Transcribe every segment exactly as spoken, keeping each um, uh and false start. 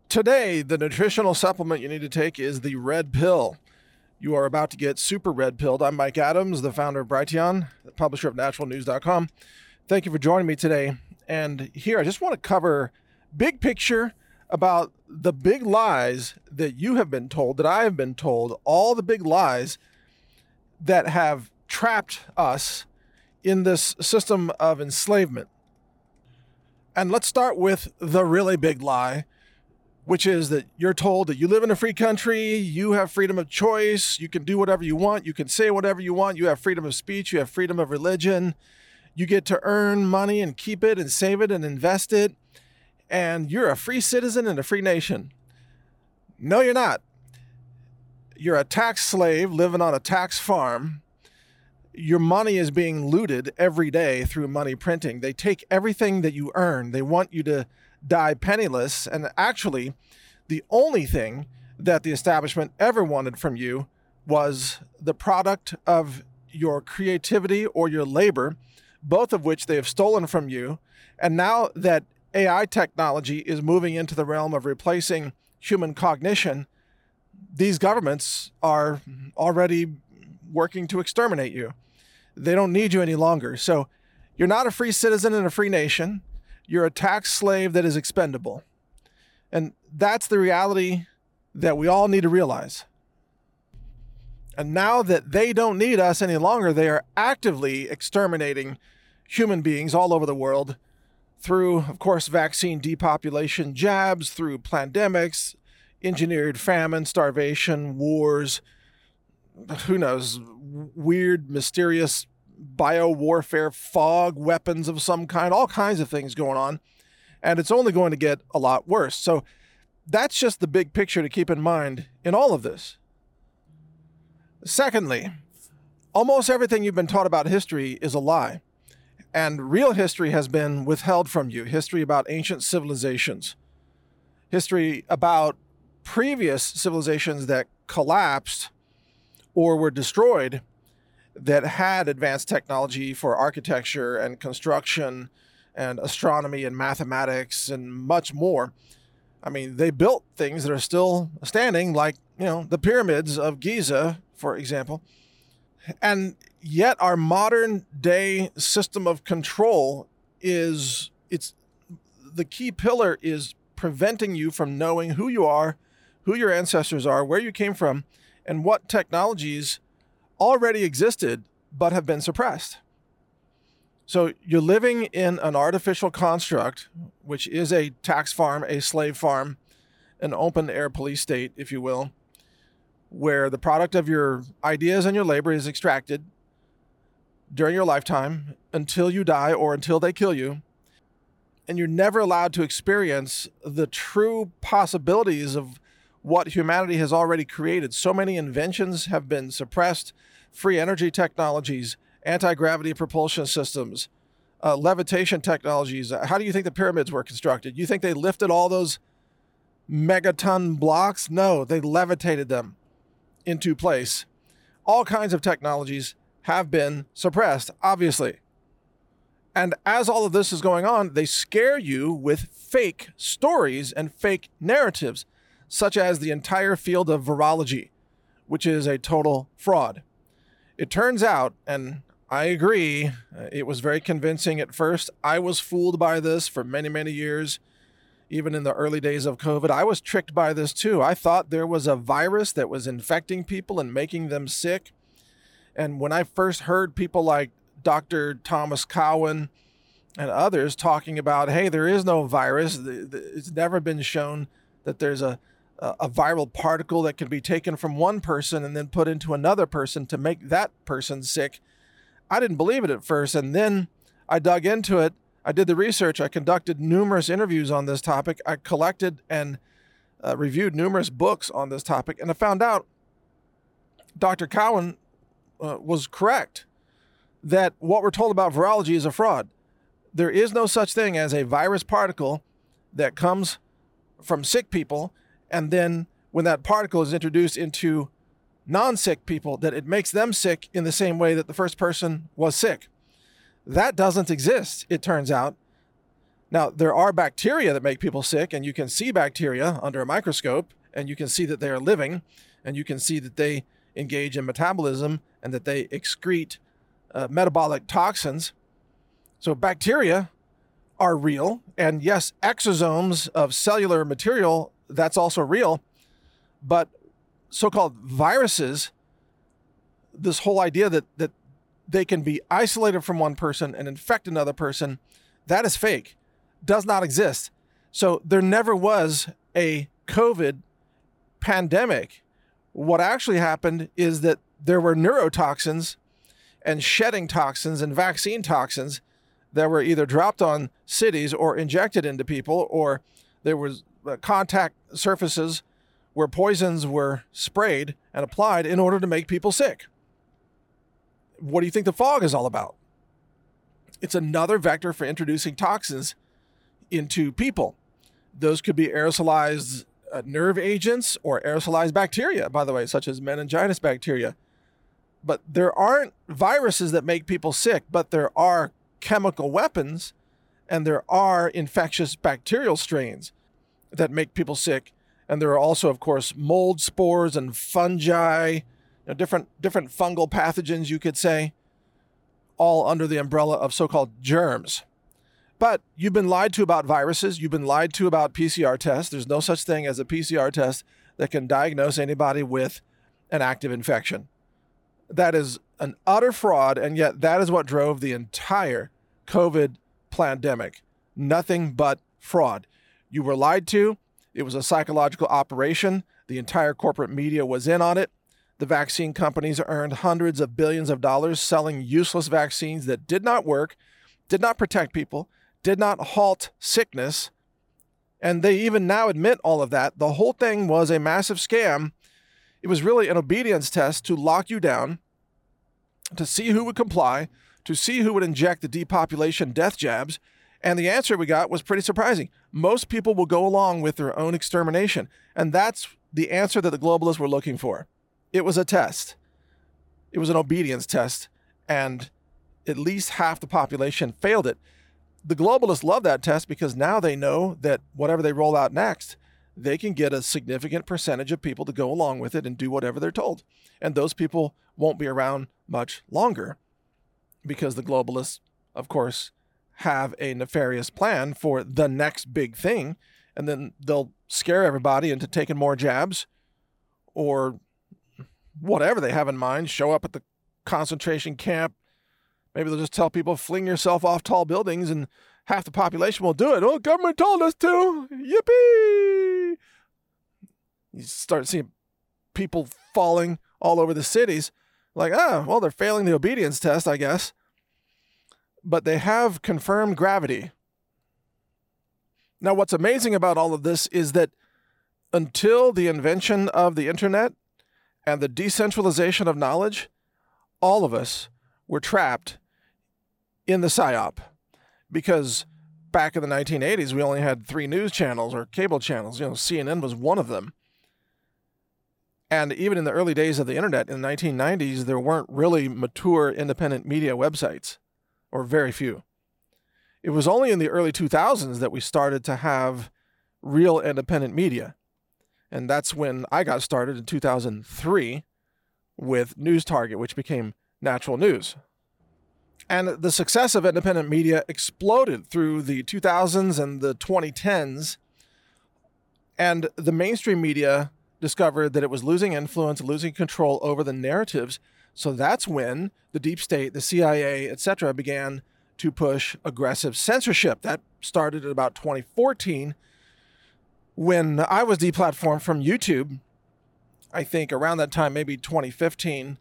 Today, the nutritional supplement you need to take is the Red Pill. You are about to get super red pilled. I'm Mike Adams, the founder of Brighteon, the publisher of natural news dot com. Thank you for joining me today. And here, I just want to cover big picture about the big lies that you have been told, that I have been told, all the big lies that have trapped us in this system of enslavement. And let's start with the really big lie, which is that you're told that you live in a free country, you have freedom of choice, you can do whatever you want, you can say whatever you want, you have freedom of speech, you have freedom of religion, you get to earn money and keep it and save it and invest it, and you're a free citizen in a free nation. No, you're not. You're a tax slave living on a tax farm. Your money is being looted every day through money printing. They take everything that you earn. They want you to die penniless. And actually, the only thing that the establishment ever wanted from you was the product of your creativity or your labor, both of which they have stolen from you. And now that A I technology is moving into the realm of replacing human cognition, these governments are already working to exterminate you. They don't need you any longer. So you're not a free citizen in a free nation. You're a tax slave that is expendable. And that's the reality that we all need to realize. And now that they don't need us any longer, they are actively exterminating human beings all over the world through, of course, vaccine depopulation jabs, through pandemics, engineered famine, starvation, wars, who knows, weird, mysterious bio-warfare, fog, weapons of some kind, all kinds of things going on. And it's only going to get a lot worse. So that's just the big picture to keep in mind in all of this. Secondly, almost everything you've been taught about history is a lie. And real history has been withheld from you. History about ancient civilizations. History about previous civilizations that collapsed or were destroyed that had advanced technology for architecture and construction and astronomy and mathematics and much more. I mean, they built things that are still standing, like, you know, the pyramids of Giza, for example. And yet our modern day system of control is, it's the key pillar is preventing you from knowing who you are, who your ancestors are, where you came from, and what technologies already existed but have been suppressed. So you're living in an artificial construct, which is a tax farm, a slave farm, an open air police state, if you will, where the product of your ideas and your labor is extracted during your lifetime until you die or until they kill you. And you're never allowed to experience the true possibilities of what humanity has already created. So many inventions have been suppressed: free energy technologies, anti-gravity propulsion systems, uh, levitation technologies. How do you think the pyramids were constructed? You think they lifted all those megaton blocks? No, they levitated them into place. All kinds of technologies have been suppressed, obviously. And as all of this is going on, they scare you with fake stories and fake narratives, such as the entire field of virology, which is a total fraud. It turns out, and I agree, it was very convincing at first. I was fooled by this for many, many years. Even in the early days of COVID, I was tricked by this too. I thought there was a virus that was infecting people and making them sick. And when I first heard people like Doctor Thomas Cowan and others talking about, hey, there is no virus, it's never been shown that there's a a viral particle that can be taken from one person and then put into another person to make that person sick. I didn't believe it at first. And then I dug into it. I did the research. I conducted numerous interviews on this topic. I collected and uh, reviewed numerous books on this topic. And I found out Doctor Cowan uh, was correct that what we're told about virology is a fraud. There is no such thing as a virus particle that comes from sick people, and then when that particle is introduced into non-sick people, that it makes them sick in the same way that the first person was sick. That doesn't exist, it turns out. Now, there are bacteria that make people sick, and you can see bacteria under a microscope, and you can see that they are living, and you can see that they engage in metabolism and that they excrete uh, metabolic toxins. So bacteria are real, and yes, exosomes of cellular material, that's also real, but so-called viruses, this whole idea that, that they can be isolated from one person and infect another person, that is fake. Does not exist. So there never was a COVID pandemic. What actually happened is that there were neurotoxins and shedding toxins and vaccine toxins that were either dropped on cities or injected into people, or there was contact surfaces where poisons were sprayed and applied in order to make people sick. What do you think the fog is all about? It's another vector for introducing toxins into people. Those could be aerosolized uh, nerve agents or aerosolized bacteria, by the way, such as meningitis bacteria. But there aren't viruses that make people sick, but there are chemical weapons and there are infectious bacterial strains that make people sick. And there are also, of course, mold spores and fungi, you know, different, different fungal pathogens, you could say, all under the umbrella of so-called germs. But you've been lied to about viruses. You've been lied to about P C R tests. There's no such thing as a P C R test that can diagnose anybody with an active infection. That is an utter fraud, and yet that is what drove the entire COVID pandemic. Nothing but fraud. You were lied to. It was a psychological operation. The entire corporate media was in on it. The vaccine companies earned hundreds of billions of dollars selling useless vaccines that did not work, did not protect people, did not halt sickness, and they even now admit all of that. The whole thing was a massive scam. It was really an obedience test to lock you down, to see who would comply, to see who would inject the depopulation death jabs, and the answer we got was pretty surprising. Most people will go along with their own extermination, and that's the answer that the globalists were looking for. It was a test. It was an obedience test, and at least half the population failed it. The globalists love that test because now they know that whatever they roll out next, they can get a significant percentage of people to go along with it and do whatever they're told. And those people won't be around much longer because the globalists, of course, have a nefarious plan for the next big thing. And then they'll scare everybody into taking more jabs or whatever they have in mind, show up at the concentration camp. Maybe they'll just tell people, fling yourself off tall buildings and half the population will do it. Oh, government told us to. Yippee! You start seeing people falling all over the cities. Like, ah, well, they're failing the obedience test, I guess. But they have confirmed gravity. Now, what's amazing about all of this is that until the invention of the internet and the decentralization of knowledge, all of us were trapped in the PSYOP, because back in the nineteen eighties, we only had three news channels or cable channels. You know, C N N was one of them. And even in the early days of the internet, in the nineteen nineties, there weren't really mature independent media websites, or very few. It was only in the early two thousands that we started to have real independent media. And that's when I got started in two thousand three with News Target, which became Natural News. And the success of independent media exploded through the two thousands and the twenty tens. And the mainstream media discovered that it was losing influence, losing control over the narratives. So that's when the deep state, the C I A, et cetera, began to push aggressive censorship. That started at about twenty fourteen when I was deplatformed from YouTube. I think around that time, maybe twenty fifteen.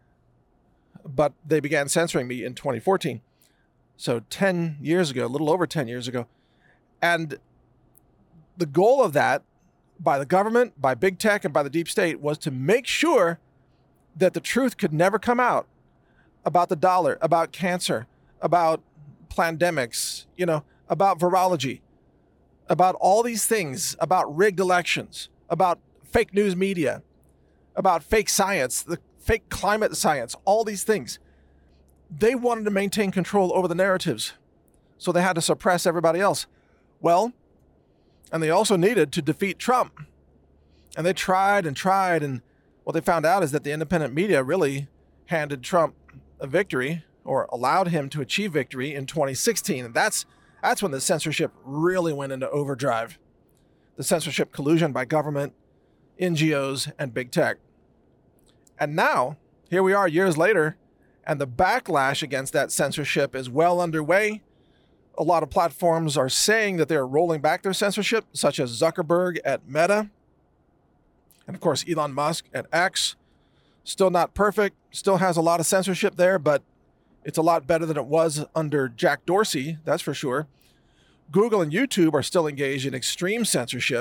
But they began censoring me in twenty fourteen. So ten years ago, a little over ten years ago. And the goal of that, by the government, by big tech, and by the deep state, was to make sure that the truth could never come out about the dollar, about cancer, about pandemics, you know, about virology, about all these things, about rigged elections, about fake news media, about fake science, the fake climate science, all these things. They wanted to maintain control over the narratives, so they had to suppress everybody else. Well, and they also needed to defeat Trump. And they tried and tried, and what they found out is that the independent media really handed Trump a victory, or allowed him to achieve victory in twenty sixteen. And that's that's when the censorship really went into overdrive. The censorship collusion by government, N G Os, and big tech. And now, here we are years later, and the backlash against that censorship is well underway. A lot of platforms are saying that they're rolling back their censorship, such as Zuckerberg at Meta, and of course Elon Musk at X. Still not perfect, still has a lot of censorship there, but it's a lot better than it was under Jack Dorsey, that's for sure. Google and YouTube are still engaged in extreme censorship.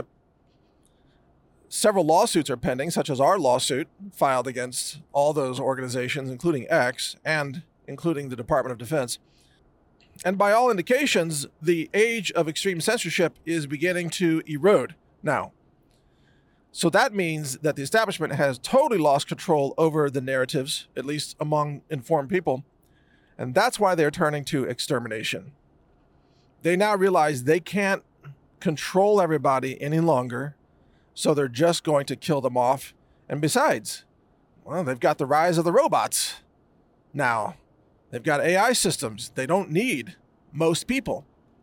Several lawsuits are pending, such as our lawsuit filed against all those organizations, including X and including the Department of Defense. And by all indications, the age of extreme censorship is beginning to erode now. So that means that the establishment has totally lost control over the narratives, at least among informed people. And that's why they're turning to extermination. They now realize they can't control everybody any longer, so they're just going to kill them off. And besides, well, they've got the rise of the robots now. They've got A I systems. They don't need most people.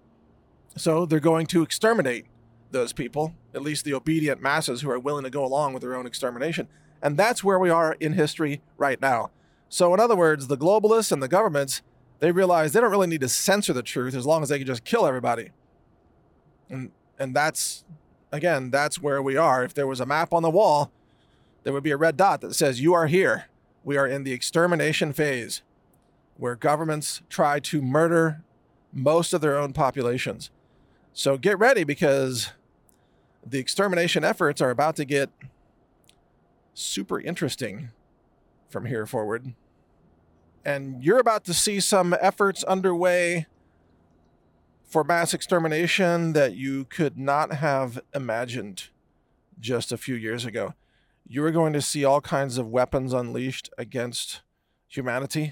So they're going to exterminate those people, at least the obedient masses who are willing to go along with their own extermination. And that's where we are in history right now. So in other words, the globalists and the governments, they realize they don't really need to censor the truth as long as they can just kill everybody. And and that's, again, that's where we are. If there was a map on the wall, there would be a red dot that says, you are here. We are in the extermination phase, where governments try to murder most of their own populations. So get ready, because the extermination efforts are about to get super interesting from here forward. And you're about to see some efforts underway for mass extermination that you could not have imagined just a few years ago. You are going to see all kinds of weapons unleashed against humanity,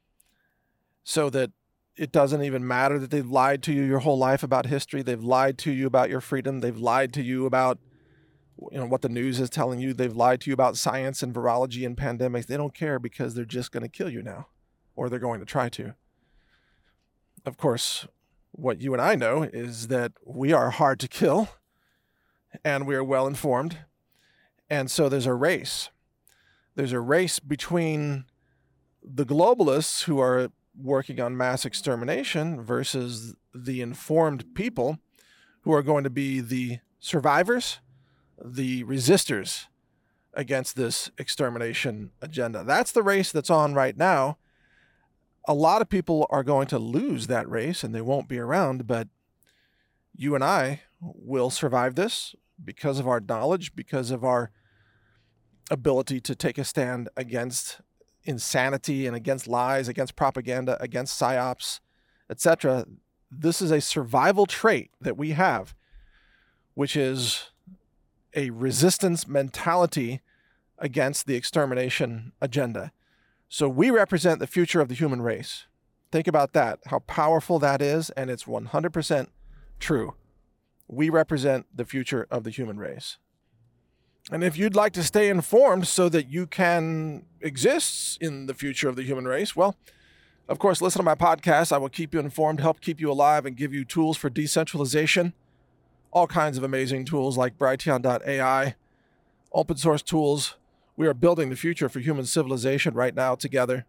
so that it doesn't even matter that they've lied to you your whole life about history. They've lied to you about your freedom. They've lied to you about, you know, what the news is telling you. They've lied to you about science and virology and pandemics. They don't care, because they're just going to kill you now, or they're going to try to. Of course, what you and I know is that we are hard to kill, and we are well informed. And so there's a race. There's a race between the globalists who are working on mass extermination versus the informed people who are going to be the survivors, the resistors against this extermination agenda. That's the race that's on right now. A lot of people are going to lose that race, and they won't be around, but you and I will survive this because of our knowledge, because of our ability to take a stand against insanity and against lies, against propaganda, against psyops, et cetera. This is a survival trait that we have, which is a resistance mentality against the extermination agenda. So we represent the future of the human race. Think about that, how powerful that is, and it's one hundred percent true. We represent the future of the human race. And if you'd like to stay informed so that you can exist in the future of the human race, well, of course, listen to my podcast. I will keep you informed, help keep you alive, and give you tools for decentralization. All kinds of amazing tools like Brighteon dot A I, open source tools. We are building the future for human civilization right now together.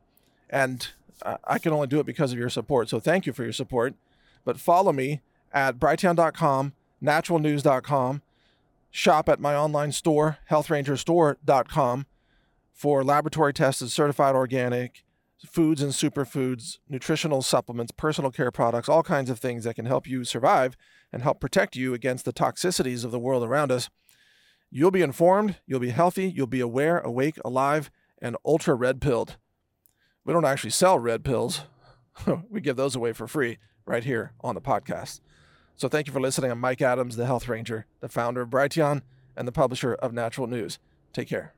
And I can only do it because of your support. So thank you for your support. But follow me at Brighteon dot com, natural news dot com. Shop at my online store, health ranger store dot com, for laboratory tested, certified organic foods and superfoods, nutritional supplements, personal care products, all kinds of things that can help you survive and help protect you against the toxicities of the world around us. You'll be informed, you'll be healthy, you'll be aware, awake, alive, and ultra red pilled. We don't actually sell red pills. We give those away for free right here on the podcast. So thank you for listening. I'm Mike Adams, the Health Ranger, the founder of Brighteon, and the publisher of Natural News. Take care.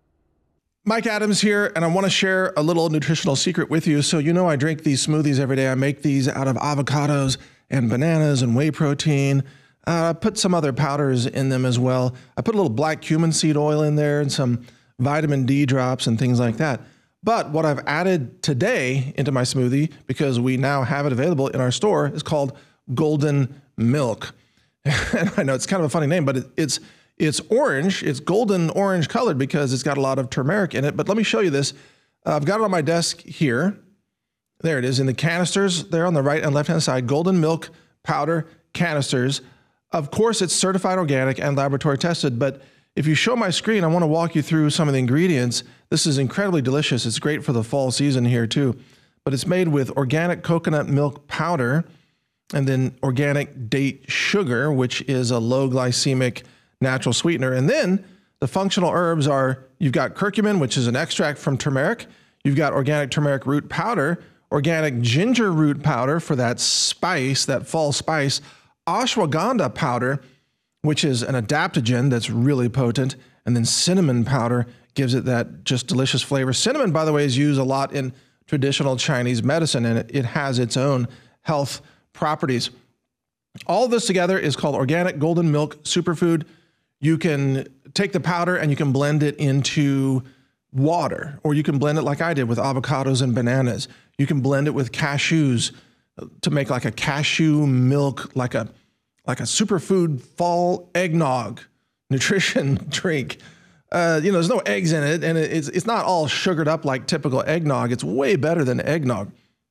Mike Adams here, and I want to share a little nutritional secret with you. So you know I drink these smoothies every day. I make these out of avocados and bananas and whey protein. Uh, I put some other powders in them as well. I put a little black cumin seed oil in there and some vitamin D drops and things like that. But what I've added today into my smoothie, because we now have it available in our store, is called Golden Milk. And I know it's kind of a funny name, but it, it's it's orange. It's golden orange colored because it's got a lot of turmeric in it. But let me show you this. Uh, I've got it on my desk here. There it is in the canisters there on the right and left-hand side, Golden Milk powder canisters. Of course, it's certified organic and laboratory tested, but if you show my screen, I want to walk you through some of the ingredients. This is incredibly delicious. It's great for the fall season here too, but it's made with organic coconut milk powder and then organic date sugar, which is a low glycemic natural sweetener. And then the functional herbs are, you've got curcumin, which is an extract from turmeric. You've got organic turmeric root powder, organic ginger root powder for that spice, that fall spice, ashwagandha powder, which is an adaptogen that's really potent, and then cinnamon powder gives it that just delicious flavor. Cinnamon, by the way, is used a lot in traditional Chinese medicine, and it, it has its own health properties. All this together is called Organic Golden Milk Superfood. You can take the powder and you can blend it into water, or you can blend it like I did with avocados and bananas. You can blend it with cashews to make like a cashew milk, like a like a superfood fall eggnog nutrition drink. Uh, you know, there's no eggs in it, and it's it's not all sugared up like typical eggnog. It's way better than eggnog,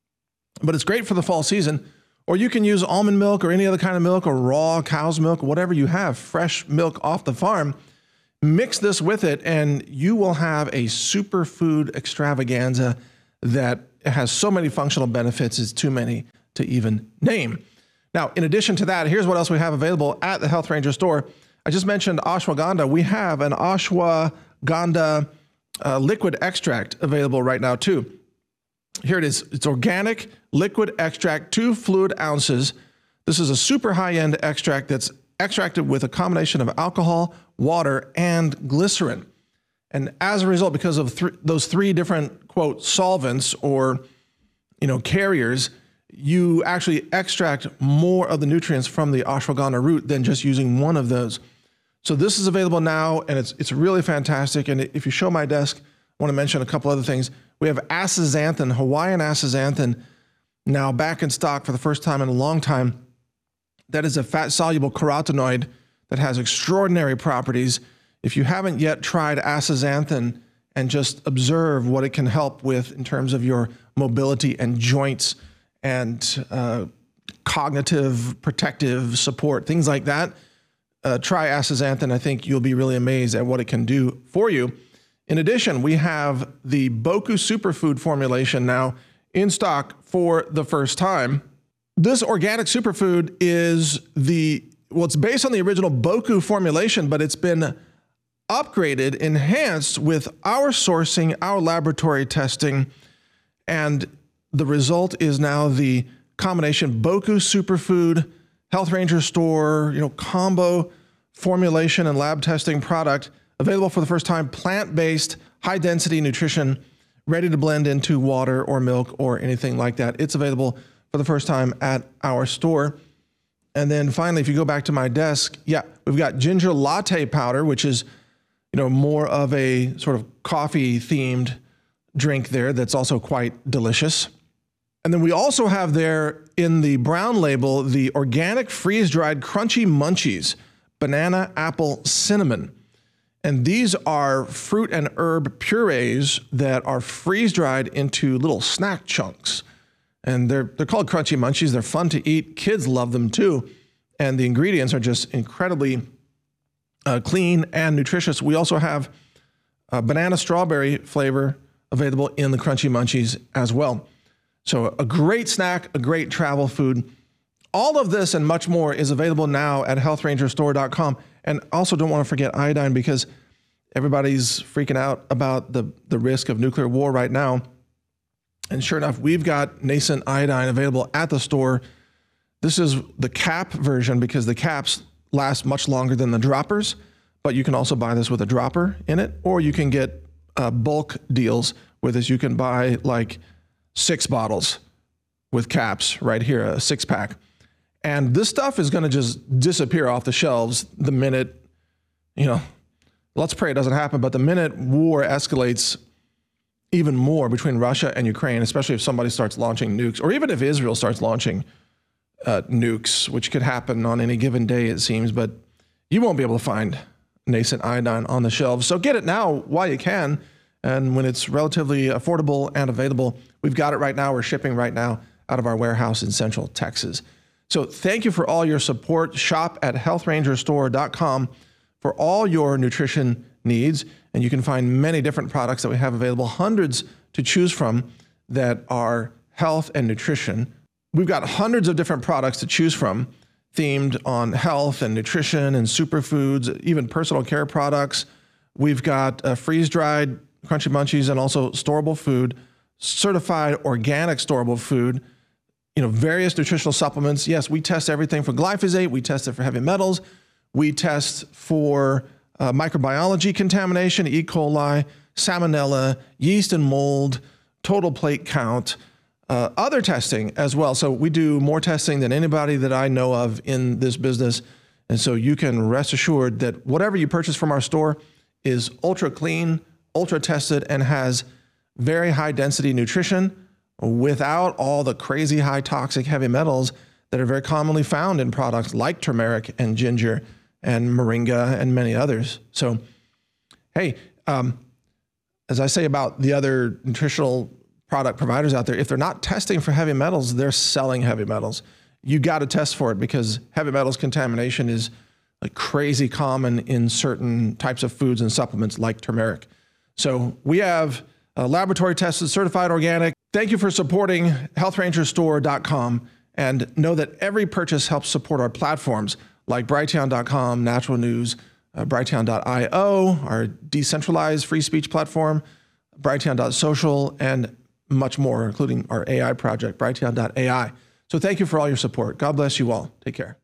but it's great for the fall season. Or you can use almond milk or any other kind of milk or raw cow's milk, whatever you have, fresh milk off the farm. Mix this with it, and you will have a superfood extravaganza that has so many functional benefits, it's too many to even name. Now, in addition to that, here's what else we have available at the Health Ranger store. I just mentioned ashwagandha. We have an ashwagandha uh, liquid extract available right now too. Here it is. It's organic liquid extract, two fluid ounces. This is a super high-end extract that's extracted with a combination of alcohol, water, and glycerin. And as a result, because of th- those three different, quote, solvents or, you know, carriers, you actually extract more of the nutrients from the ashwagandha root than just using one of those. So this is available now, and it's it's really fantastic. And if you show my desk, I want to mention a couple other things. We have astaxanthin, Hawaiian astaxanthin, now back in stock for the first time in a long time. That is a fat-soluble carotenoid that has extraordinary properties. If you haven't yet tried astaxanthin and just observe what it can help with in terms of your mobility and joints and uh, cognitive protective support, things like that, uh, try astaxanthin. I think you'll be really amazed at what it can do for you. In addition, we have the Boku Superfood formulation now in stock for the first time. This organic superfood is the, well, it's based on the original Boku formulation, but it's been upgraded, enhanced with our sourcing, our laboratory testing, and the result is now the combination Boku Superfood, Health Ranger store, you know, combo formulation and lab testing product available for the first time, plant-based, high-density nutrition, ready to blend into water or milk or anything like that. It's available for the first time at our store. And then finally, if you go back to my desk, yeah, we've got ginger latte powder, which is, you know, more of a sort of coffee-themed drink there that's also quite delicious. And then we also have there in the brown label, the organic freeze-dried crunchy munchies, banana, apple, cinnamon. And these are fruit and herb purees that are freeze-dried into little snack chunks. And they're they're called crunchy munchies. They're fun to eat. Kids love them too. And the ingredients are just incredibly uh, clean and nutritious. We also have a banana strawberry flavor available in the crunchy munchies as well. So a great snack, a great travel food. All of this and much more is available now at health ranger store dot com. And also don't want to forget iodine, because everybody's freaking out about the, the risk of nuclear war right now. And sure enough, we've got nascent iodine available at the store. This is the cap version because the caps last much longer than the droppers, but you can also buy this with a dropper in it, or you can get uh, bulk deals with this. You can buy like six bottles with caps right here, a six pack. And this stuff is going to just disappear off the shelves the minute, you know, let's pray it doesn't happen, but the minute war escalates even more between Russia and Ukraine, especially if somebody starts launching nukes, or even if Israel starts launching uh, nukes, which could happen on any given day, it seems, but you won't be able to find nascent iodine on the shelves. So get it now while you can. And when it's relatively affordable and available, we've got it right now. We're shipping right now out of our warehouse in Central Texas. So thank you for all your support. Shop at health ranger store dot com for all your nutrition needs. And you can find many different products that we have available, hundreds to choose from that are health and nutrition. We've got hundreds of different products to choose from themed on health and nutrition and superfoods, even personal care products. We've got uh, freeze-dried Crunchy Munchies and also storable food, certified organic storable food, you know, various nutritional supplements. Yes, we test everything for glyphosate. We test it for heavy metals. We test for uh, microbiology contamination, E. coli, salmonella, yeast and mold, total plate count, uh, other testing as well. So we do more testing than anybody that I know of in this business. And so you can rest assured that whatever you purchase from our store is ultra clean, ultra tested, and has very high density nutrition without all the crazy high toxic heavy metals that are very commonly found in products like turmeric and ginger and moringa and many others. So, hey, um, as I say about the other nutritional product providers out there, if they're not testing for heavy metals, they're selling heavy metals. You got to test for it because heavy metals contamination is like crazy common in certain types of foods and supplements like turmeric. So we have uh, laboratory tested, certified organic. Thank you for supporting health ranger store dot com, and know that every purchase helps support our platforms like Brighteon dot com, Natural News, uh, Brighteon dot i o, our decentralized free speech platform, Brighteon dot social, and much more, including our A I project, Brighteon dot A I. So thank you for all your support. God bless you all. Take care.